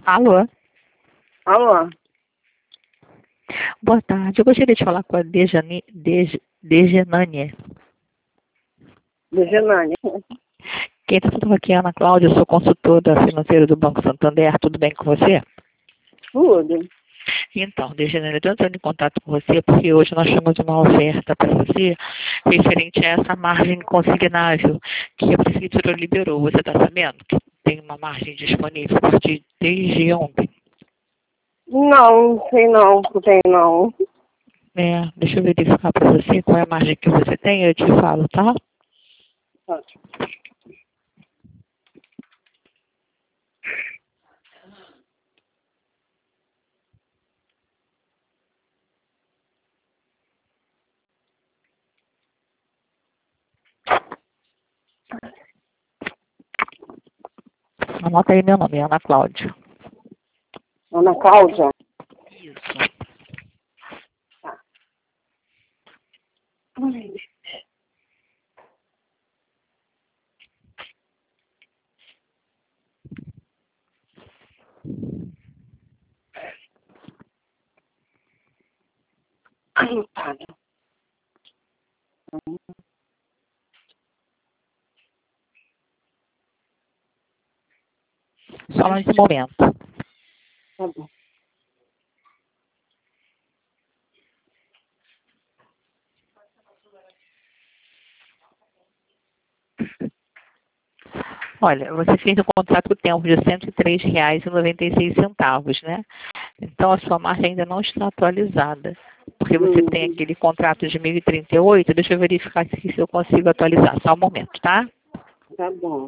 Alô? Alô? Boa tarde. Eu gostaria de falar com a Dejanânia. Dejanane. Quem está falando aqui é a Ana Cláudia, eu sou consultora financeira do Banco Santander. Tudo bem com você? Tudo. Então, Dejanânia, eu estou entrando em contato com você porque hoje nós temos uma oferta para você referente a essa margem consignável que a Prefeitura liberou. Você está sabendo que tem uma margem disponível a partir desde ontem? Não, sei não, não tem não. Deixa eu verificar para você qual é a margem que você tem, eu te falo, tá? Ótimo. Anota aí meu nome, Ana Cláudia. Ana Cláudia? Isso. Tá. Ai, tá. Só nesse momento. Tá bom. Olha, você fez um contrato com tempo de R$ 103,96, né? Então a sua margem ainda não está atualizada. Porque você tem aquele contrato de 1038, deixa eu verificar aqui se eu consigo atualizar. Só um momento, tá? Tá bom.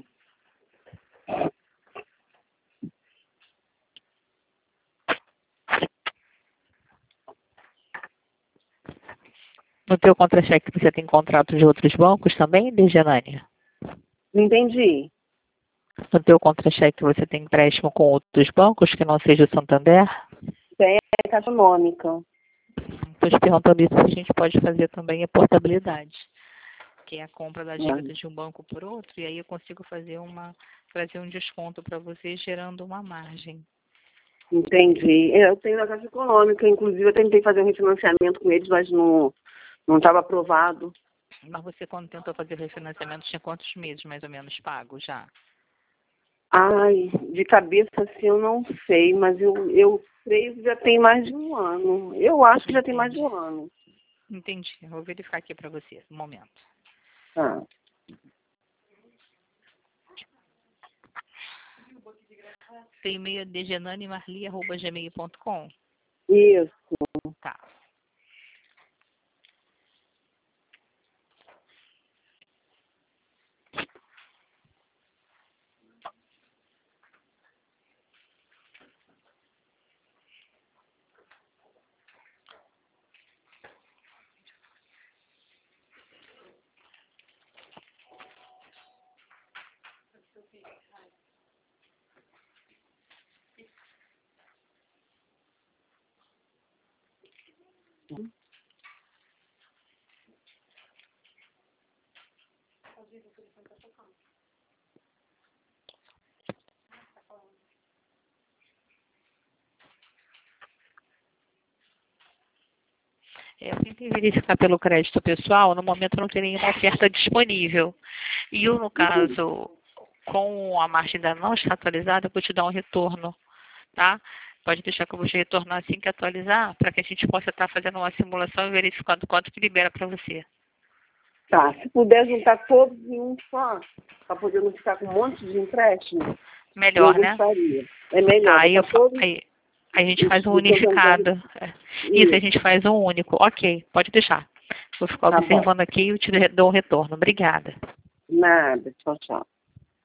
No teu contra-cheque você tem contrato de outros bancos também, Dejanânia? Não entendi. No teu contra-cheque você tem empréstimo com outros bancos que não seja o Santander? Tem a Caixa Econômica. Estou te perguntando isso, a gente pode fazer também a portabilidade, que é a compra da dívida de um banco por outro, e aí eu consigo trazer um desconto para você, gerando uma margem. Entendi. Eu tenho a Caixa Econômica, inclusive eu tentei fazer um refinanciamento com eles, mas não estava aprovado. Mas você, quando tentou fazer o refinanciamento, tinha quantos meses mais ou menos pago já? Ai, de cabeça assim eu não sei, mas eu creio que já tem mais de um ano. Eu acho que já tem mais de um ano. Entendi. Eu vou verificar aqui para você, um momento. Tá. Tem e-mail dejananimarli@gmail.com? Isso. Tá. Eu tentei verificar pelo crédito pessoal, no momento não tem nenhuma oferta disponível. E eu, no caso, com a margem ainda não está atualizada, eu vou te dar um retorno, tá? Pode deixar que eu vou te retornar assim que atualizar, para que a gente possa estar fazendo uma simulação e verificando quanto que libera para você. Tá, se puder juntar todos em um só, para poder não ficar com um monte de empréstimo, Melhor, eu né? gostaria. É melhor. Aí, Todos aí a gente faz um os unificado. Isso, a gente faz um único. Ok, pode deixar. Vou ficar Tá bom. observando aqui e eu te dou um retorno. Obrigada. Nada. Tchau, tchau.